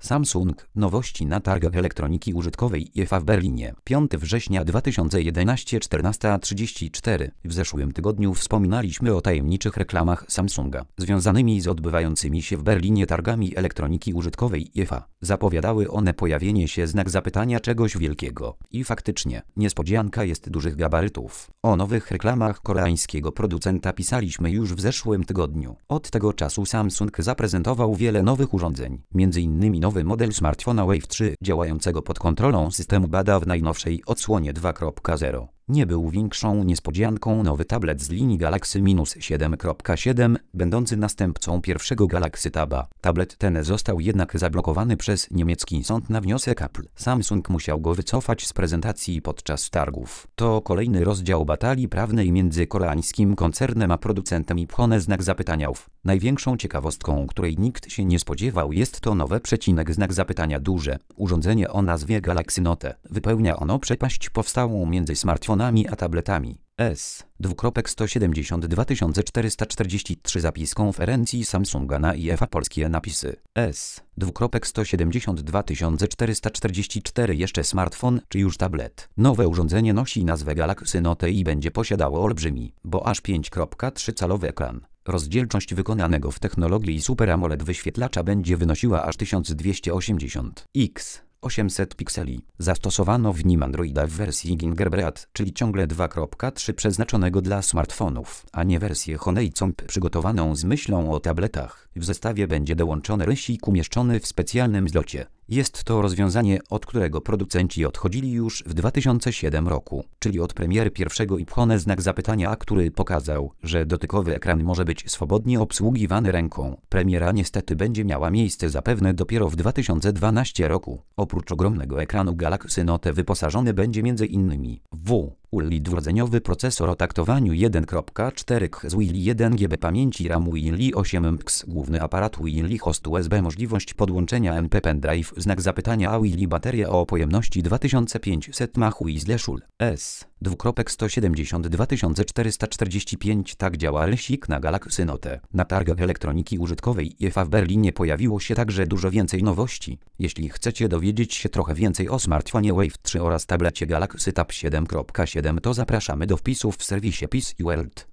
Samsung. Nowości na targach elektroniki użytkowej IFA w Berlinie. 5 września 2011, 14:34. W zeszłym tygodniu wspominaliśmy o tajemniczych reklamach Samsunga, związanymi z odbywającymi się w Berlinie targami elektroniki użytkowej IFA. Zapowiadały one pojawienie się znak zapytania czegoś wielkiego. I faktycznie, niespodzianka jest dużych gabarytów. O nowych reklamach koreańskiego producenta pisaliśmy już w zeszłym tygodniu. Od tego czasu Samsung zaprezentował wiele nowych urządzeń, m.in. nowy model smartfona Wave 3 działającego pod kontrolą systemu Bada w najnowszej odsłonie 2.0. Nie był większą niespodzianką nowy tablet z linii Galaxy -7.7, będący następcą pierwszego Galaxy Taba. Tablet ten został jednak zablokowany przez niemiecki sąd na wniosek Apple. Samsung musiał go wycofać z prezentacji podczas targów. To kolejny rozdział batalii prawnej między koreańskim koncernem a producentem iPhone znak zapytania ów. Największą ciekawostką, której nikt się nie spodziewał, jest to nowe znak zapytania duże. Urządzenie o nazwie Galaxy Note. Wypełnia ono przepaść powstałą między smartfonami a tabletami. S.170 2443 zapis konferencji Samsunga na IFA polskie napisy. S.170 2444 jeszcze smartfon czy już tablet. Nowe urządzenie nosi nazwę Galaxy Note i będzie posiadało olbrzymi, bo aż 5,3-calowy ekran. Rozdzielczość wykonanego w technologii Super AMOLED wyświetlacza będzie wynosiła aż 1280x. 800 pikseli. Zastosowano w nim Androida w wersji Gingerbread, czyli ciągle 2.3 przeznaczonego dla smartfonów, a nie wersję Honeycomb przygotowaną z myślą o tabletach. W zestawie będzie dołączony rysik umieszczony w specjalnym zlocie. Jest to rozwiązanie, od którego producenci odchodzili już w 2007 roku, czyli od premiery pierwszego iPhone znak zapytania, który pokazał, że dotykowy ekran może być swobodnie obsługiwany ręką. Premiera niestety będzie miała miejsce zapewne dopiero w 2012 roku. Oprócz ogromnego ekranu Galaxy Note wyposażony będzie m.in. w dwurdzeniowy procesor o taktowaniu 1.4 Hz Wi-Fi 1 GB pamięci RAM Wi-Fi 8 MHz, główny aparat Wi-Fi host USB, możliwość podłączenia MP pendrive znak zapytania Wi-Fi, bateria o pojemności 2500 mAh S.170 2445. Tak działa rysik na Galaxy Note. Na targach elektroniki użytkowej IFA w Berlinie pojawiło się także dużo więcej nowości. Jeśli chcecie dowiedzieć się trochę więcej o smartfonie Wave 3 oraz tablecie Galaxy Tab 7.7, to zapraszamy do wpisów w serwisie Peace World.